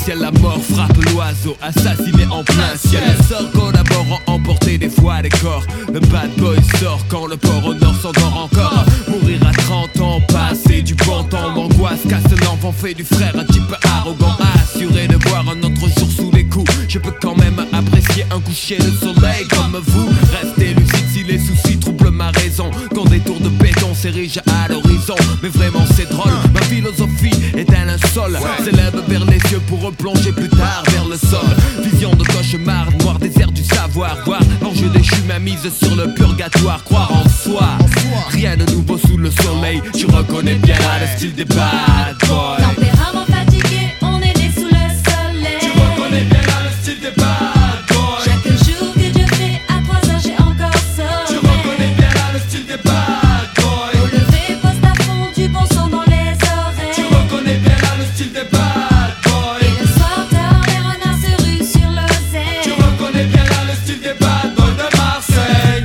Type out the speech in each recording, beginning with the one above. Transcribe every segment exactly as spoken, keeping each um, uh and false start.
ciel, la mort frappe l'oiseau, assassiné en plein ciel. Les sorts collaborant, emporter des fois les corps. Le bad boy sort quand le port au nord s'endort encore. Mourir à trente ans, passer du bon temps. L'angoisse casse l'enfant, fait du frère un type arrogant. Assuré de voir un autre jour sous les coups. Je peux quand même apprécier un coucher de soleil comme vous. Restez lucide si les soucis troublent ma raison. Quand des tours de béton s'érigent à l'horizon. Mais vraiment c'est drôle, ma philosophie est un linceul. S'élève vers les cieux pour replonger plus tard vers le sol. Vision de cauchemar, noir désert du savoir. Voir l'enjeu déchu, ma mise sur le purgatoire. Croire en soi, rien de nouveau sous le soleil. Tu reconnais bien le style des bad boys. Tempérament fatigué, on est né sous le soleil. Tu reconnais bien le style des bad boys. Chaque jour que Dieu fait, à trois heures j'ai encore sommeil. Tu reconnais bien le style des bad boys. Au lever, poste à fond, du bon son dans les oreilles. Tu reconnais bien le style des bad boys. Et le soir tard, les renards se ruent sur l'oseille. Tu reconnais bien le style des bad boys de Marseille.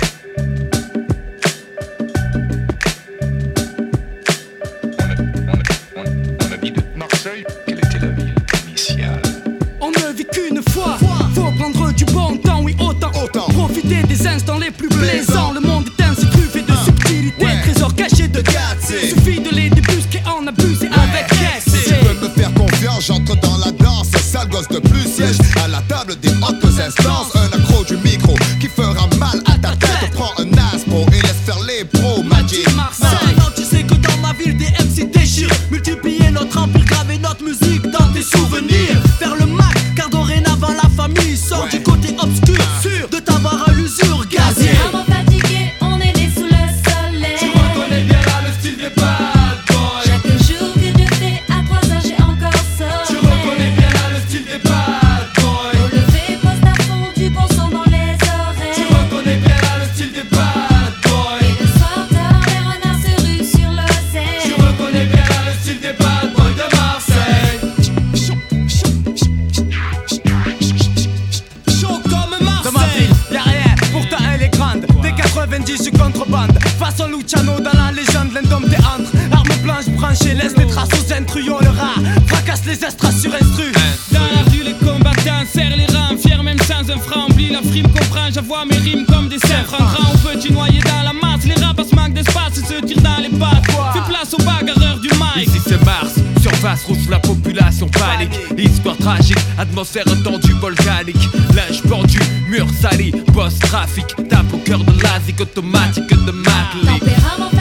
On a dit de Marseille, quelle était la ville initiale? On ne vit qu'une fois, faut prendre du bon temps, oui autant, Autant. profiter des instants les plus plaisants. Le monde est ainsi truffé de subtilité, Ouais. trésors cachés de Gâté. Suffit de les débusquer, en abuser avec Si excès. tu veux me faire confiance, j'entre dans la danse. Sale gosse de plus siège à la table des hautes instances. Un accro du micro qui fera mal à ta tête. Prends un aspro et laisse faire les pros. Magic Marseille, non, tu sais que dans ma ville des M C déchirent. Multiplier notre empire, graver notre musique dans tes souvenirs. Faire le max, car dorénavant la famille sort Ouais. du côté obscur. Sûr de t'avoir à l'usure gazier. Tempérament fatigué, on est né sous le soleil. Tu reconnais bien le style des bad boys. Chaque jour que Dieu fait, à trois heures j'ai encore Tu sommeil. reconnais bien le style des bad boys. Au lever, poste à fond, du bon son dans les Tu oreilles. reconnais bien le style des bad boys. Et le soir tard, les renards se ruent sur l'oseille. Tu reconnais bien le style des bad boys de Marseille. Chaud comme Marseille. Dans ma ville, y'a rien, pourtant elle est grande. Des quatre-vingt-dix, je contrebande. Façon Luciano dans la légende, l'indomptéantre. Arme blanche branchée, laisse des traces aux intrus. Le rat fracasse les estras sur instru. Dans la rue, les combattants serrent les rangs, fiers même sans un franc. Oublie la frime, comprends, j'avoue mes rimes comme des cerfs. En grand ou petit noyé dans la masse, les rapaces manquent d'espace et se tirent dans les pattes. Fais place aux bagarreurs du mic. Ici c'est Mars, surface rouge, la population panique. Histoire tragique, atmosphère tendue volcanique. Linge pendu, mur sali, post-trafic. Tape au cœur de l'asique automatique de Matley. Tempérament